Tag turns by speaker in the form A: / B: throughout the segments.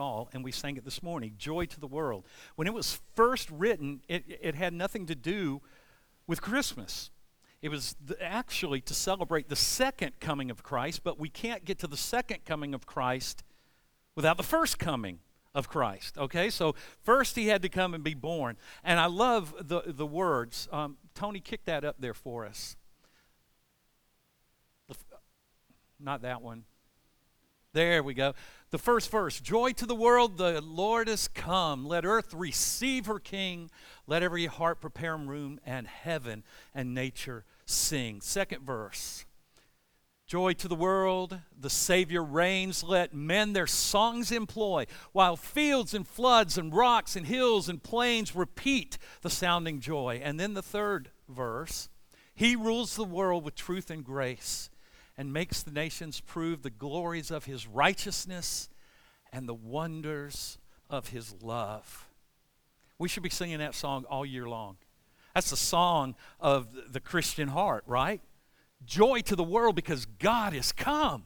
A: all, and we sang it this morning, Joy to the World. When it was first written, it had nothing to do with Christmas. It was actually to celebrate the second coming of Christ, but we can't get to the second coming of Christ without the first coming of Christ, okay? So first he had to come and be born. And I love the words. Tony, kick that up there for us. Not that one. There we go. The first verse, joy to the world, the Lord is come. Let earth receive her King. Let every heart prepare him room, and heaven and nature sing. Second verse, joy to the world, the Savior reigns. Let men their songs employ, while fields and floods and rocks and hills and plains repeat the sounding joy. And then the third verse, he rules the world with truth and grace, and makes the nations prove the glories of his righteousness and the wonders of his love. We should be singing that song all year long. That's the song of the Christian heart, right? Joy to the world because God has come.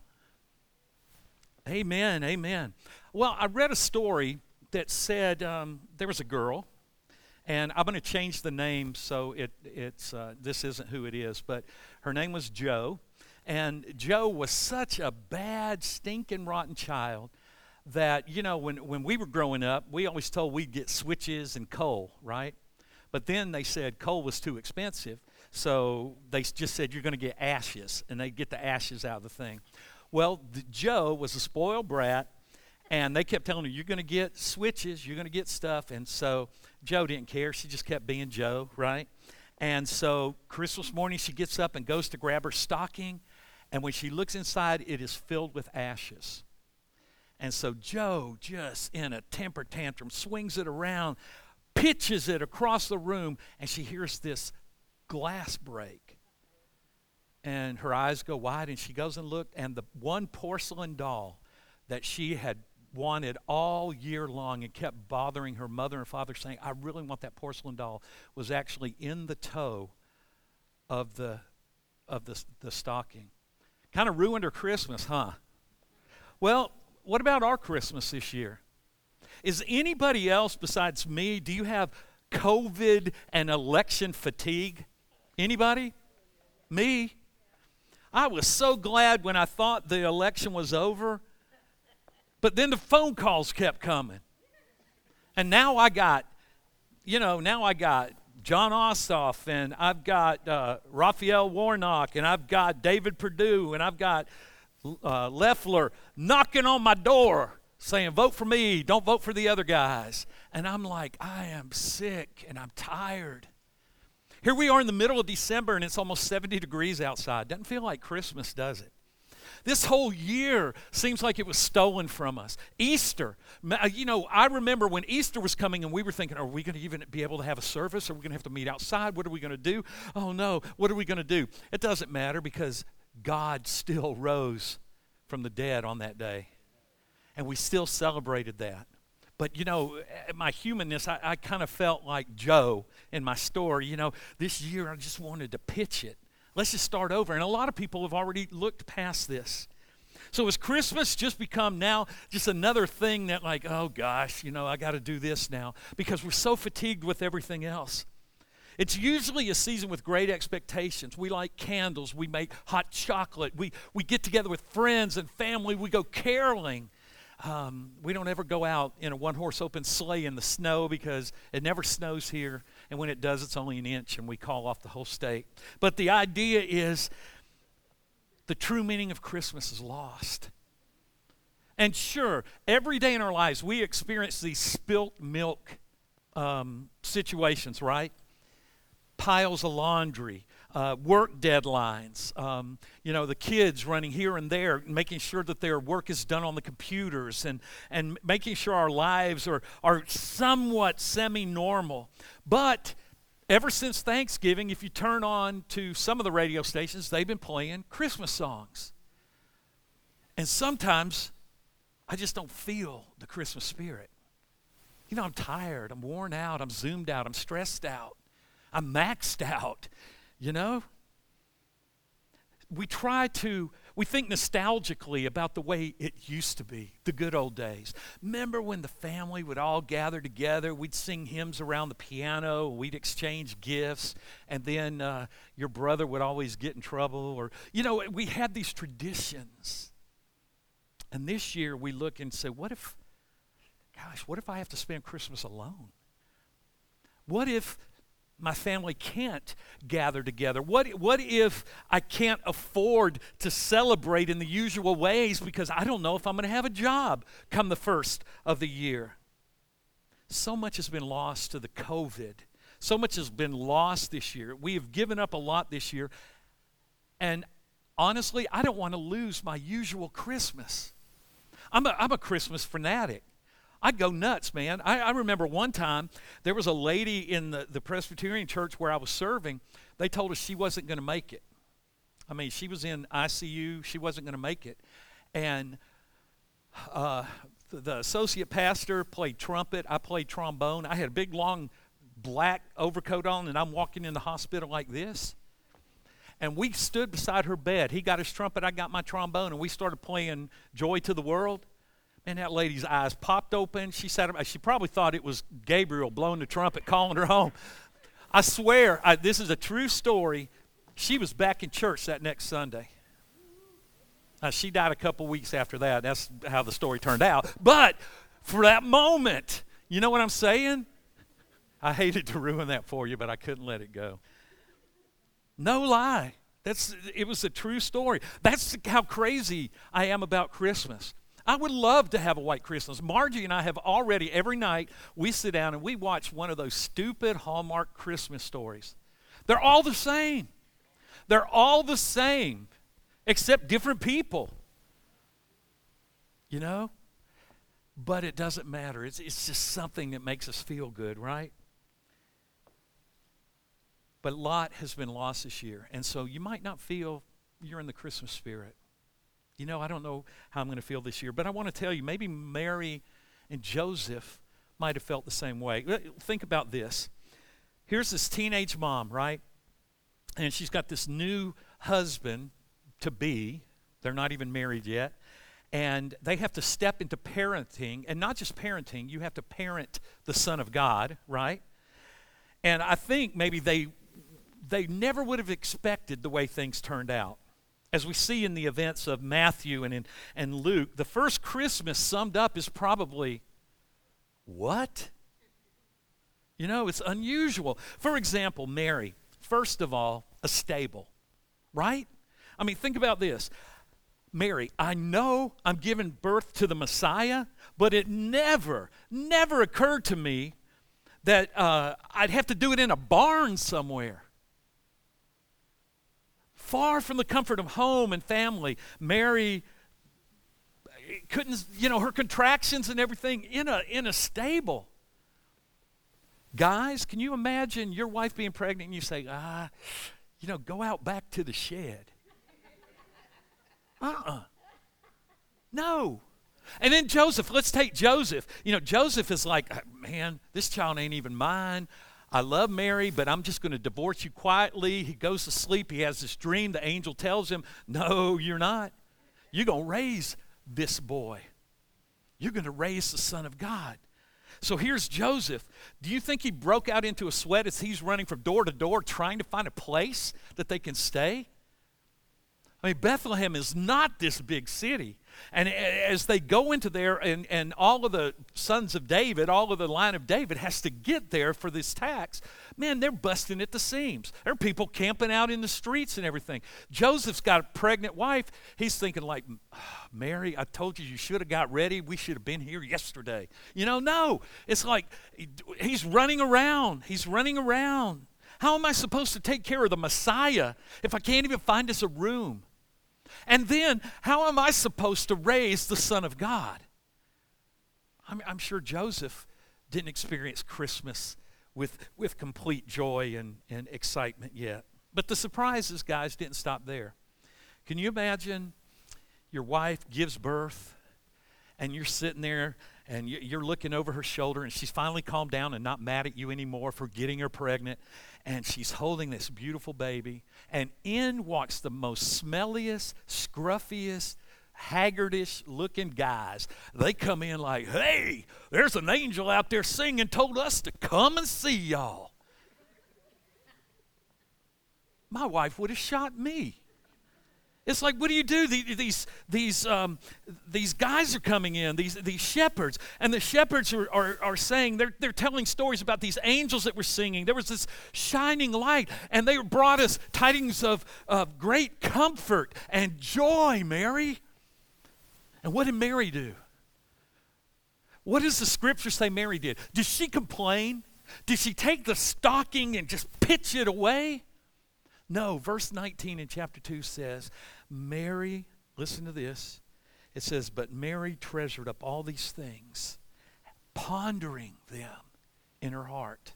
A: Amen, amen. Well, I read a story that said there was a girl, and I'm going to change the name so this isn't who it is, but her name was Jo. And Jo was such a bad, stinking, rotten child that, you know, when we were growing up, we always told we'd get switches and coal, right? But then they said coal was too expensive, so they just said you're going to get ashes, and they'd get the ashes out of the thing. Well, Jo was a spoiled brat, and they kept telling her, you're going to get switches, you're going to get stuff, and so Jo didn't care. She just kept being Jo, right? And so Christmas morning, she gets up and goes to grab her stocking, and when she looks inside, it is filled with ashes. And so Jo, just in a temper tantrum, swings it around, pitches it across the room, and she hears this glass break. And her eyes go wide, and she goes and looks, and the one porcelain doll that she had wanted all year long and kept bothering her mother and father, saying, I really want that porcelain doll, was actually in the toe of the stocking. Kind of ruined her Christmas, huh? Well, what about our Christmas this year? Is anybody else besides me, do you have COVID and election fatigue? Anybody? Me? I was so glad when I thought the election was over, but then the phone calls kept coming. And now I got John Ossoff, and I've got Raphael Warnock, and I've got David Perdue, and I've got Loeffler knocking on my door saying, vote for me, don't vote for the other guys. And I'm like, I am sick, and I'm tired. Here we are in the middle of December, and it's almost 70 degrees outside. Doesn't feel like Christmas, does it? This whole year seems like it was stolen from us. Easter, I remember when Easter was coming and we were thinking, are we going to even be able to have a service? Are we going to have to meet outside? What are we going to do? Oh no, what are we going to do? It doesn't matter because God still rose from the dead on that day. And we still celebrated that. But, my humanness, I kind of felt like Jo in my story. This year I just wanted to pitch it. Let's just start over. And a lot of people have already looked past this. So has Christmas just become now just another thing that like, oh gosh, I got to do this now because we're so fatigued with everything else. It's usually a season with great expectations. We light candles. We make hot chocolate. We get together with friends and family. We go caroling. We don't ever go out in a one-horse open sleigh in the snow because it never snows here. And when it does, it's only an inch, and we call off the whole state. But the idea is the true meaning of Christmas is lost. And sure, every day in our lives, we experience these spilt milk situations, right? Piles of laundry, work deadlines, the kids running here and there, making sure that their work is done on the computers and making sure our lives are somewhat semi-normal. But ever since Thanksgiving, if you turn on to some of the radio stations, they've been playing Christmas songs. And sometimes I just don't feel the Christmas spirit. I'm tired, I'm worn out, I'm zoomed out, I'm stressed out. I'm maxed out, We try to We think nostalgically about the way it used to be, the good old days. Remember when the family would all gather together, we'd sing hymns around the piano, we'd exchange gifts, and then your brother would always get in trouble. Or, we had these traditions. And this year we look and say, what if I have to spend Christmas alone? What if my family can't gather together? What if I can't afford to celebrate in the usual ways because I don't know if I'm going to have a job come the first of the year? So much has been lost to the COVID. So much has been lost this year. We have given up a lot this year. And honestly, I don't want to lose my usual Christmas. I'm a Christmas fanatic. I go nuts, man. I remember one time there was a lady in the Presbyterian church where I was serving. They told us she wasn't going to make it. I mean, she was in ICU. She wasn't going to make it. And the associate pastor played trumpet. I played trombone. I had a big, long, black overcoat on, and I'm walking in the hospital like this. And we stood beside her bed. He got his trumpet. I got my trombone, and we started playing Joy to the World. And that lady's eyes popped open. She probably thought it was Gabriel blowing the trumpet, calling her home. I swear, this is a true story. She was back in church that next Sunday. She died a couple weeks after that. That's how the story turned out. But for that moment, you know what I'm saying? I hated to ruin that for you, but I couldn't let it go. No lie. It was a true story. That's how crazy I am about Christmas. I would love to have a white Christmas. Margie and I have already, every night, we sit down and we watch one of those stupid Hallmark Christmas stories. They're all the same. They're all the same, except different people. But it doesn't matter. It's just something that makes us feel good, right? But a lot has been lost this year, and so you might not feel you're in the Christmas spirit. I don't know how I'm going to feel this year, but I want to tell you, maybe Mary and Joseph might have felt the same way. Think about this. Here's this teenage mom, right? And she's got this new husband-to-be. They're not even married yet. And they have to step into parenting, and not just parenting, you have to parent the Son of God, right? And I think maybe they never would have expected the way things turned out. As we see in the events of Matthew and Luke, the first Christmas summed up is probably, what? It's unusual. For example, Mary, first of all, a stable, right? I mean, think about this. Mary, I know I'm giving birth to the Messiah, but it never occurred to me that I'd have to do it in a barn somewhere. Far from the comfort of home and family, Mary couldn't, her contractions and everything in a stable. Guys, can you imagine your wife being pregnant and you say, go out back to the shed? No. And then Joseph, let's take Joseph. Joseph is like, man, this child ain't even mine. I love Mary, but I'm just going to divorce you quietly. He goes to sleep. He has this dream. The angel tells him, no, you're not. You're going to raise this boy. You're going to raise the Son of God. So here's Joseph. Do you think he broke out into a sweat as he's running from door to door trying to find a place that they can stay? I mean, Bethlehem is not this big city. And as they go into there, and all of the sons of David, all of the line of David has to get there for this tax, man, they're busting at the seams. There are people camping out in the streets and everything. Joseph's got a pregnant wife. He's thinking like, Mary, I told you should have got ready. We should have been here yesterday. No. It's like he's running around. He's running around. How am I supposed to take care of the Messiah if I can't even find us a room? And then, how am I supposed to raise the Son of God? I'm sure Joseph didn't experience Christmas with complete joy and excitement yet. But the surprises, guys, didn't stop there. Can you imagine your wife gives birth, and you're sitting there, and you're looking over her shoulder, and she's finally calmed down and not mad at you anymore for getting her pregnant, and she's holding this beautiful baby, and in walks the most smelliest, scruffiest, haggardish looking guys. They come in like, hey, there's an angel out there singing, told us to come and see y'all. My wife would have shot me. It's like, what do you do? These guys are coming in, these shepherds, and the shepherds are saying, they're telling stories about these angels that were singing. There was this shining light, and they brought us tidings of great comfort and joy, Mary. And what did Mary do? What does the scripture say Mary did? Did she complain? Did she take the stocking and just pitch it away? No, verse 19 in chapter 2 says, Mary, listen to this. It says, but Mary treasured up all these things, pondering them in her heart.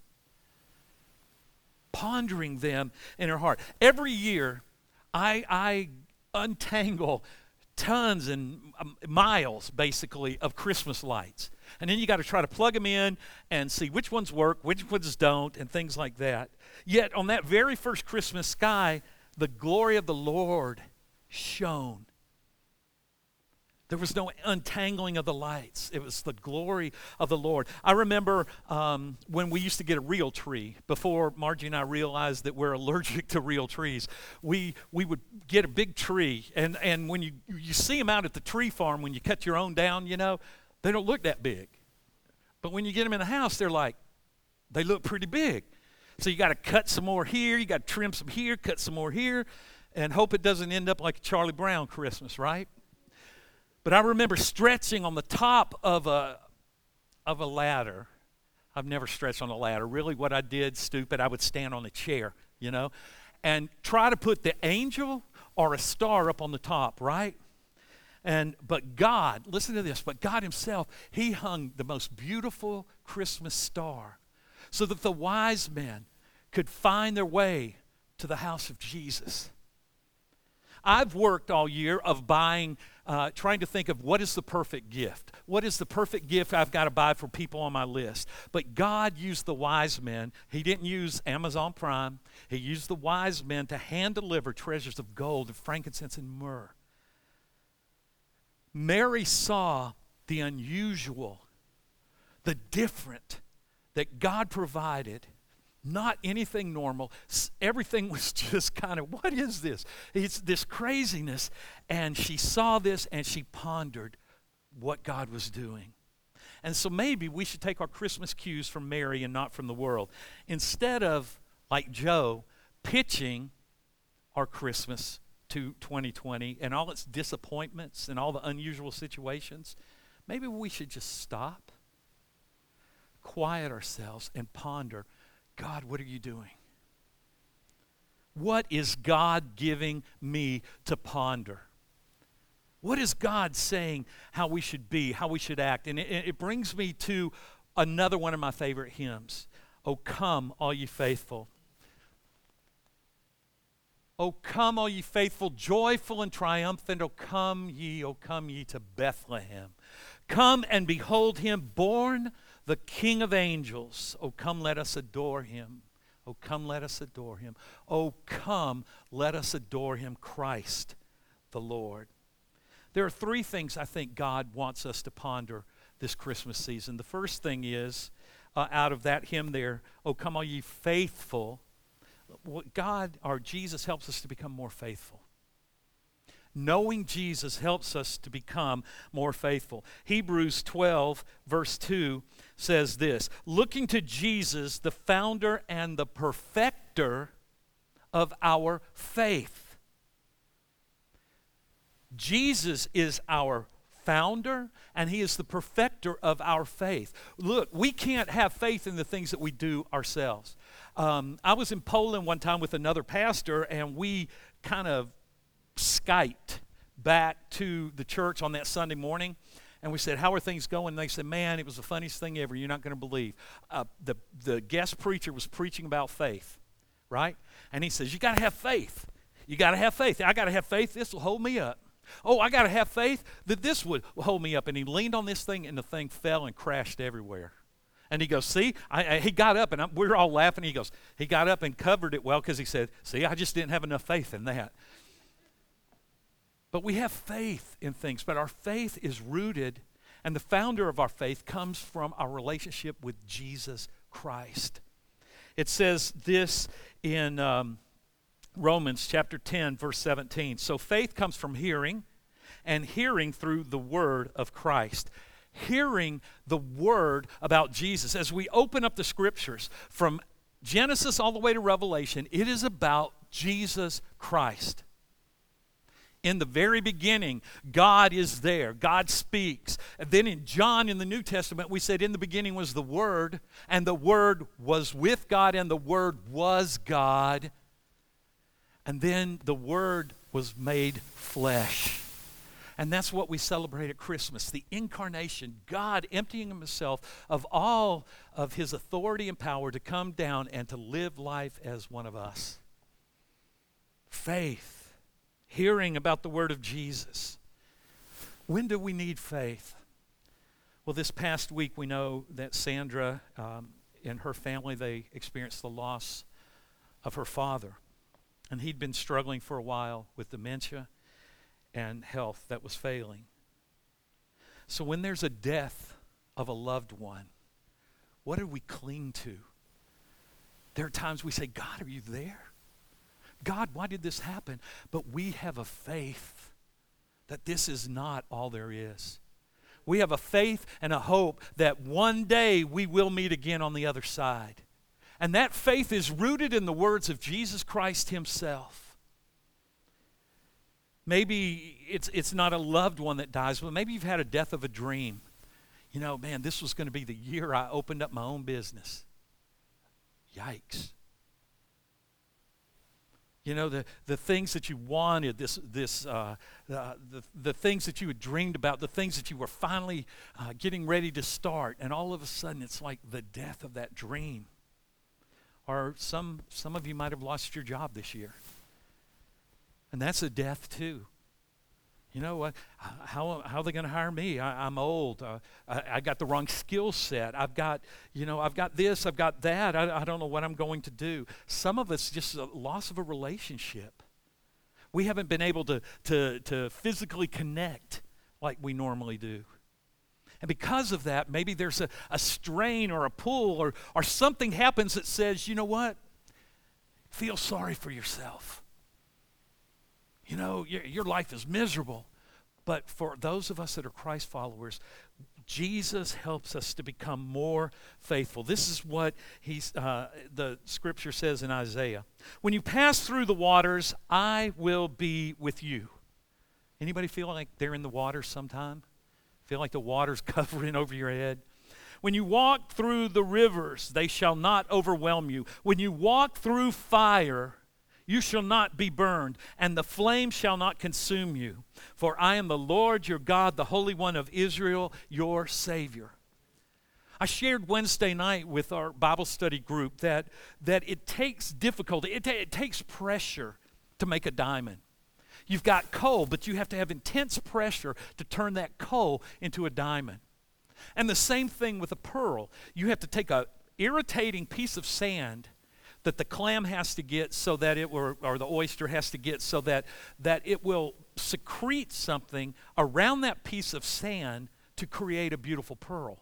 A: Pondering them in her heart. Every year, I untangle tons and miles, basically, of Christmas lights. And then you got to try to plug them in and see which ones work, which ones don't, and things like that. Yet on that very first Christmas sky, the glory of the Lord shone. There was no untangling of the lights. It was the glory of the Lord. I remember when we used to get a real tree, before Margie and I realized that we're allergic to real trees. We would get a big tree, and when you see them out at the tree farm, when you cut your own down, you know, they don't look that big. But when you get them in the house, they look pretty big. So you got to cut some more here, you got to trim some here, cut some more here, and hope it doesn't end up like a Charlie Brown Christmas, right? But I remember stretching on the top of a ladder. I've never stretched on a ladder. Really what I did, stupid, I would stand on a chair, you know, and try to put the angel or a star up on the top, right? But God, listen to this, but God himself, he hung the most beautiful Christmas star so that the wise men could find their way to the house of Jesus. I've worked all year of buying, trying to think of what is the perfect gift. What is the perfect gift I've got to buy for people on my list? But God used the wise men. He didn't use Amazon Prime. He used the wise men to hand deliver treasures of gold and frankincense and myrrh. Mary saw the unusual, the different that God provided. Not anything normal. Everything was just kind of, what is this? It's this craziness. And she saw this and she pondered what God was doing. And so maybe we should take our Christmas cues from Mary and not from the world. Instead of, like Joe, pitching our Christmas to 2020 and all its disappointments and all the unusual situations, maybe we should just stop, quiet ourselves, and ponder, God, what are you doing? What is God giving me to ponder? What is God saying how we should be, how we should act? And it brings me to another one of my favorite hymns. Oh, come, all ye faithful. O come, all ye faithful, joyful and triumphant. O come ye to Bethlehem. Come and behold him born, the King of angels. O come, let us adore him. O come, let us adore him. O come, let us adore him, Christ the Lord. There are three things I think God wants us to ponder this Christmas season. The first thing is, out of that hymn there, O come, all ye faithful, God, or Jesus, helps us to become more faithful. Knowing Jesus helps us to become more faithful. Hebrews 12, verse 2 says this, looking to Jesus, the founder and the perfecter of our faith. Jesus is our founder, and he is the perfecter of our faith. Look, we can't have faith in the things that we do ourselves. I was in Poland one time with another pastor, and we kind of Skyped back to the church on that Sunday morning, and we said, how are things going? And they said, man, it was the funniest thing ever. You're not going to believe. The guest preacher was preaching about faith, right? And he says, you got to have faith. You got to have faith. I got to have faith. This will hold me up. Oh, I got to have faith that this would hold me up. And he leaned on this thing, and the thing fell and crashed everywhere. And he goes, see, he got up, and we're all laughing. He goes, he got up and covered it well because he said, see, I just didn't have enough faith in that. But we have faith in things, but our faith is rooted, and the founder of our faith comes from our relationship with Jesus Christ. It says this in Romans chapter 10, verse 17. So faith comes from hearing, and hearing through the word of Christ. Hearing the word about Jesus. As we open up the scriptures from Genesis all the way to Revelation, it is about Jesus Christ. In the very beginning, God is there. God speaks. And then in John in the New Testament, we said in the beginning was the Word, and the Word was with God, and the Word was God. And then the Word was made flesh. And that's what we celebrate at Christmas, the incarnation, God emptying himself of all of his authority and power to come down and to live life as one of us. Faith, hearing about the word of Jesus. When do we need faith? Well, this past week we know that Sandra and her family, they experienced the loss of her father. And he'd been struggling for a while with dementia and health that was failing. So when there's a death of a loved one, what do we cling to? There are times we say, God, are you there? God, why did this happen? But we have a faith that this is not all there is. We have a faith and a hope that one day we will meet again on the other side. And that faith is rooted in the words of Jesus Christ himself. Maybe it's not a loved one that dies, but maybe you've had a death of a dream. You know, man, this was going to be the year I opened up my own business. Yikes. You know, the things that you wanted, the things that you had dreamed about, the things that you were finally getting ready to start, and all of a sudden it's like the death of that dream. Or some of you might have lost your job this year. And that's a death too. You know what? How are they going to hire me? I'm old. I got the wrong skill set. I've got this. I've got that. I don't know what I'm going to do. Some of us just a loss of a relationship. We haven't been able to physically connect like we normally do. And because of that, maybe there's a strain or a pull or something happens that says, you know what? Feel sorry for yourself. You know, your life is miserable. But for those of us that are Christ followers, Jesus helps us to become more faithful. This is what the scripture says in Isaiah. When you pass through the waters, I will be with you. Anybody feel like they're in the water sometime? Feel like the water's covering over your head? When you walk through the rivers, they shall not overwhelm you. When you walk through fire, you shall not be burned, and the flame shall not consume you. For I am the Lord your God, the Holy One of Israel, your Savior. I shared Wednesday night with our Bible study group that it takes difficulty, it takes pressure to make a diamond. You've got coal, but you have to have intense pressure to turn that coal into a diamond. And the same thing with a pearl. You have to take an irritating piece of sand that the clam has to get so that it will, or the oyster has to get so that it will secrete something around that piece of sand to create a beautiful pearl.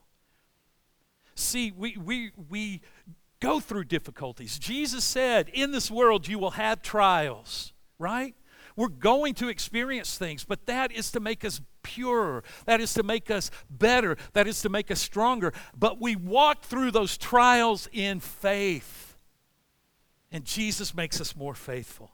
A: See, we go through difficulties. Jesus said, in this world you will have trials, right? We're going to experience things, but that is to make us pure. That is to make us better. That is to make us stronger. But we walk through those trials in faith. And Jesus makes us more faithful.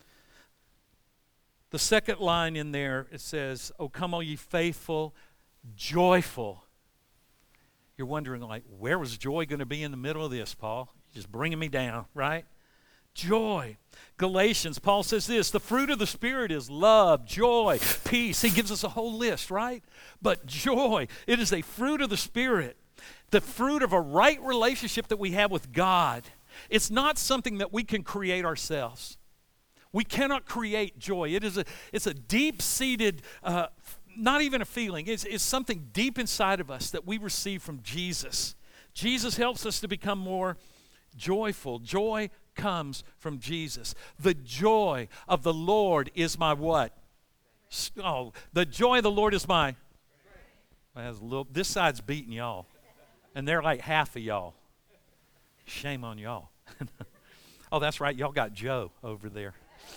A: The second line in there, it says, "O come all ye faithful, joyful." You're wondering, like, where was joy going to be in the middle of this, Paul? You're just bringing me down, right? Joy. Galatians, Paul says this, the fruit of the Spirit is love, joy, peace. He gives us a whole list, right? But joy, it is a fruit of the Spirit, the fruit of a right relationship that we have with God. It's not something that we can create ourselves. We cannot create joy. It's a deep-seated, not even a feeling. It's something deep inside of us that we receive from Jesus. Jesus helps us to become more joyful. Joy comes from Jesus. The joy of the Lord is my what? Oh, the joy of the Lord is my... Well, this side's beating y'all. And they're like half of y'all. Shame on y'all. Oh, that's right. Y'all got Joe over there.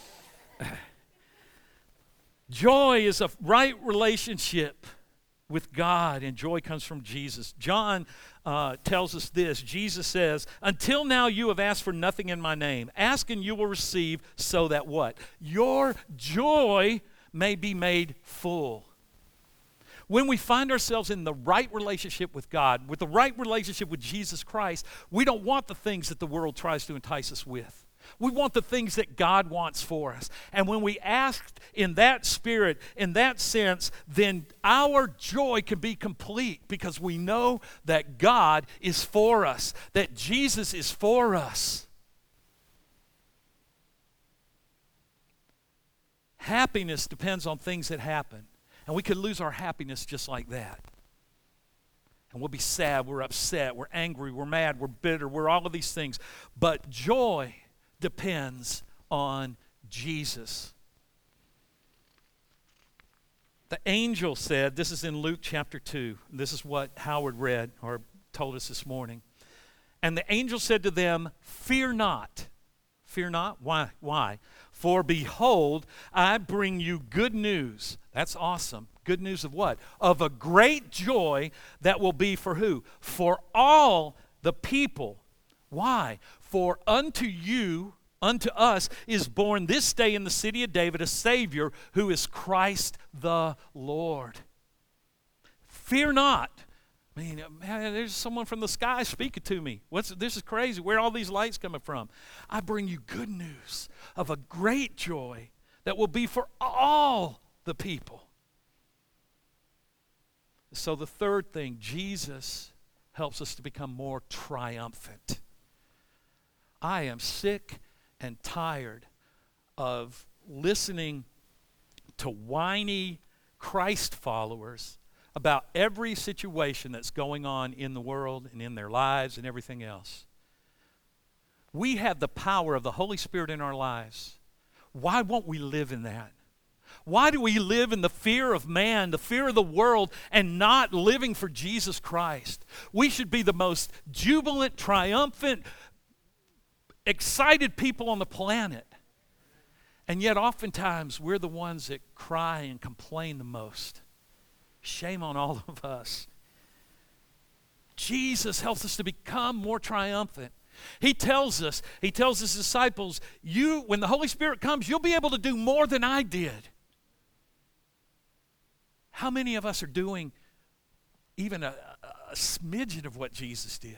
A: Joy is a right relationship with God, and joy comes from Jesus. John tells us this. Jesus says, until now you have asked for nothing in my name. Ask and you will receive, so that what? Your joy may be made full. When we find ourselves in the right relationship with God, with the right relationship with Jesus Christ, we don't want the things that the world tries to entice us with. We want the things that God wants for us. And when we ask in that spirit, in that sense, then our joy can be complete because we know that God is for us, that Jesus is for us. Happiness depends on things that happen. And we could lose our happiness just like that. And we'll be sad, we're upset, we're angry, we're mad, we're bitter, we're all of these things. But joy depends on Jesus. The angel said, this is in Luke chapter 2. This is what Howard read or told us this morning. And the angel said to them, fear not. Fear not? Why? Why? For behold, I bring you good news. That's awesome. Good news of what? Of a great joy that will be for who? For all the people. Why? For unto you, unto us, is born this day in the city of David a Savior who is Christ the Lord. Fear not. I mean, man, there's someone from the sky speaking to me. This is crazy. Where are all these lights coming from? I bring you good news of a great joy that will be for all the people. So the third thing, Jesus helps us to become more triumphant. I am sick and tired of listening to whiny Christ followers about every situation that's going on in the world and in their lives and everything else. We have the power of the Holy Spirit in our lives. Why won't we live in that? Why do we live in the fear of man, the fear of the world, and not living for Jesus Christ? We should be the most jubilant, triumphant, excited people on the planet. And yet oftentimes we're the ones that cry and complain the most. Shame on all of us. Jesus helps us to become more triumphant. He tells his disciples, when the Holy Spirit comes, you'll be able to do more than I did. How many of us are doing even a smidgen of what Jesus did?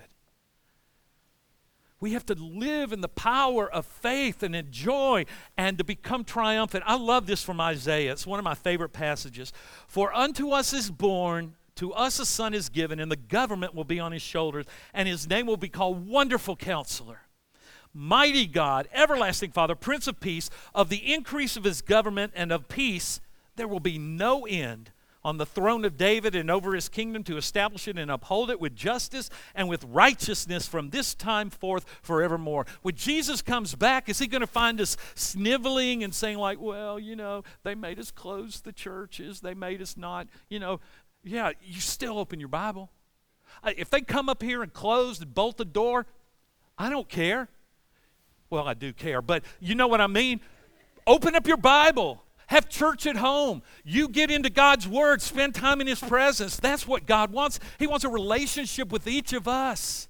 A: We have to live in the power of faith and in joy and to become triumphant. I love this from Isaiah. It's one of my favorite passages. For unto us is born, to us a son is given, and the government will be on his shoulders, and his name will be called Wonderful Counselor, Mighty God, Everlasting Father, Prince of Peace. Of the increase of his government and of peace there will be no end, on the throne of David and over his kingdom, to establish it and uphold it with justice and with righteousness from this time forth forevermore. When Jesus comes back, is he going to find us sniveling and saying like, well, they made us close the churches. They made us not, yeah, you still open your Bible. If they come up here and close and bolt the door, I don't care. Well, I do care, but you know what I mean? Open up your Bible. Have church at home. You get into God's Word. Spend time in His presence. That's what God wants. He wants a relationship with each of us.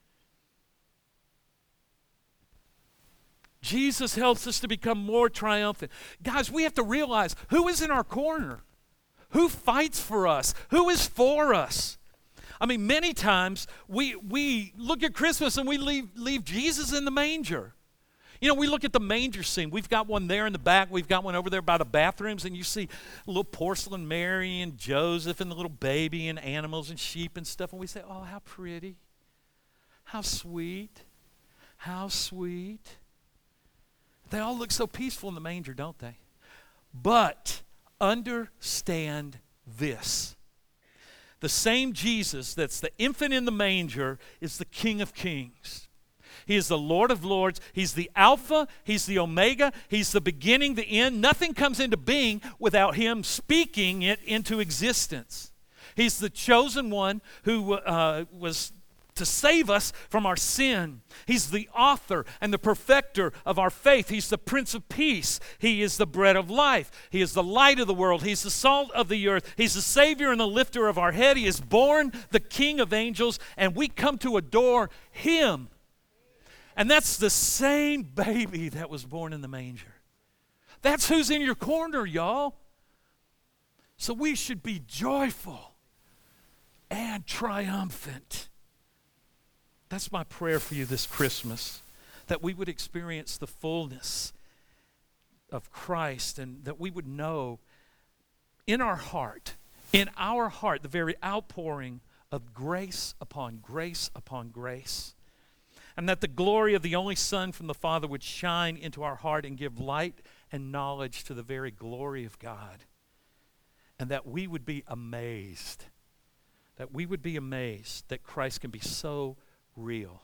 A: Jesus helps us to become more triumphant. Guys, we have to realize who is in our corner. Who fights for us? Who is for us? I mean, many times we look at Christmas and we leave Jesus in the manger. We look at the manger scene. We've got one there in the back. We've got one over there by the bathrooms, and you see little porcelain Mary and Joseph and the little baby and animals and sheep and stuff, and we say, oh, how pretty. How sweet. How sweet. They all look so peaceful in the manger, don't they? But understand this. The same Jesus that's the infant in the manger is the King of Kings. He is the Lord of Lords. He's the Alpha. He's the Omega. He's the beginning, the end. Nothing comes into being without him speaking it into existence. He's the chosen one who was to save us from our sin. He's the author and the perfecter of our faith. He's the Prince of Peace. He is the bread of life. He is the light of the world. He's the salt of the earth. He's the Savior and the lifter of our head. He is born the King of angels, and we come to adore him. And that's the same baby that was born in the manger. That's who's in your corner, y'all. So we should be joyful and triumphant. That's my prayer for you this Christmas, that we would experience the fullness of Christ and that we would know in our heart, the very outpouring of grace upon grace upon grace. And that the glory of the only Son from the Father would shine into our heart and give light and knowledge to the very glory of God. And that we would be amazed, that Christ can be so real.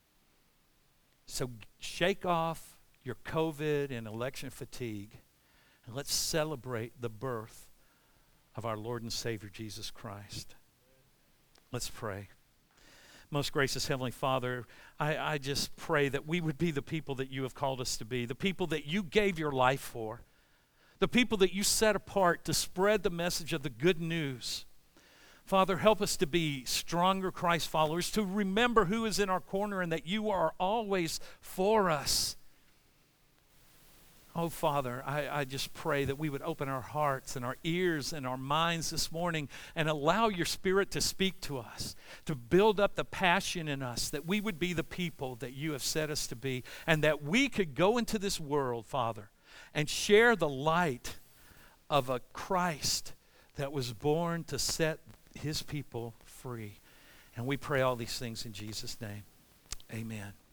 A: So shake off your COVID and election fatigue, and let's celebrate the birth of our Lord and Savior Jesus Christ. Let's pray. Most gracious Heavenly Father, I just pray that we would be the people that you have called us to be, the people that you gave your life for, the people that you set apart to spread the message of the good news. Father, help us to be stronger Christ followers, to remember who is in our corner and that you are always for us. Oh, Father, I just pray that we would open our hearts and our ears and our minds this morning and allow your Spirit to speak to us, to build up the passion in us, that we would be the people that you have set us to be, and that we could go into this world, Father, and share the light of a Christ that was born to set his people free. And we pray all these things in Jesus' name. Amen.